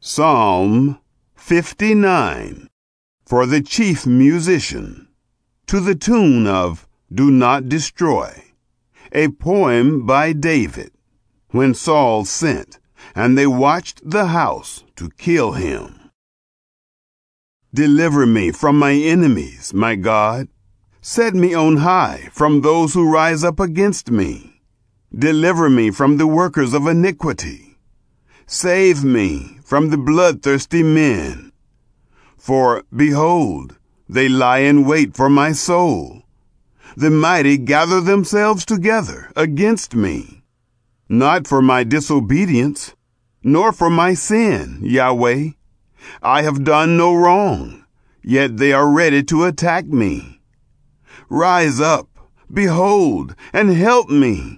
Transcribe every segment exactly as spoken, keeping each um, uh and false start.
Psalm fifty-nine, for the chief musician, to the tune of Do Not Destroy, a poem by David, when Saul sent, and they watched the house to kill him. Deliver me from my enemies, my God. Set me on high from those who rise up against me. Deliver me from the workers of iniquity. Save me from the bloodthirsty men. For, behold, they lie in wait for my soul. The mighty gather themselves together against me. Not for my disobedience, nor for my sin, Yahweh. I have done no wrong, yet they are ready to attack me. Rise up, behold, and help me.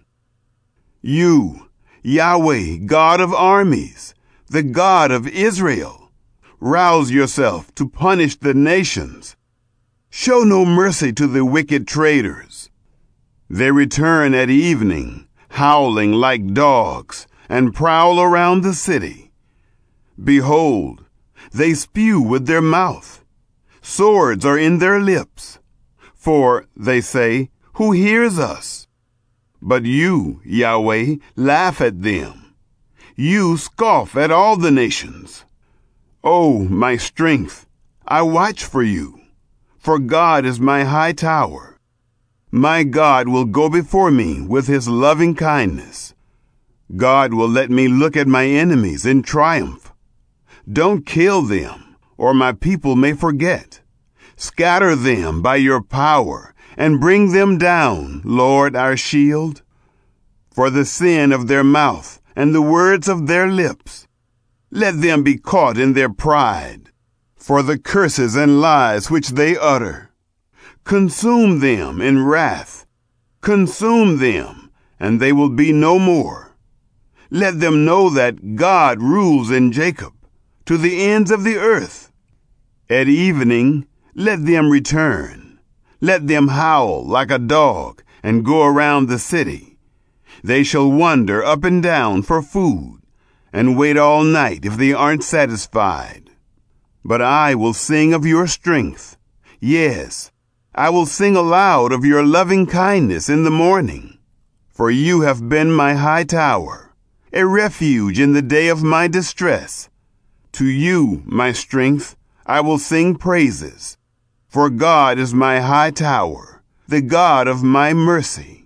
You, Yahweh, God of armies, the God of Israel, rouse yourself to punish the nations. Show no mercy to the wicked traitors. They return at evening, howling like dogs, and prowl around the city. Behold, they spew with their mouth. Swords are in their lips. For, they say, who hears us? But you, Yahweh, laugh at them. You scoff at all the nations. O my strength, I watch for you, for God is my high tower. My God will go before me with his loving kindness. God will let me look at my enemies in triumph. Don't kill them, or my people may forget. Scatter them by your power, and bring them down, Lord our shield. For the sin of their mouth and the words of their lips, let them be caught in their pride. For the curses and lies which they utter, consume them in wrath. Consume them, and they will be no more. Let them know that God rules in Jacob, to the ends of the earth. At evening, let them return. Let them howl like a dog and go around the city. They shall wander up and down for food and wait all night if they aren't satisfied. But I will sing of your strength. Yes, I will sing aloud of your loving kindness in the morning. For you have been my high tower, a refuge in the day of my distress. To you, my strength, I will sing praises. For God is my high tower, the God of my mercy.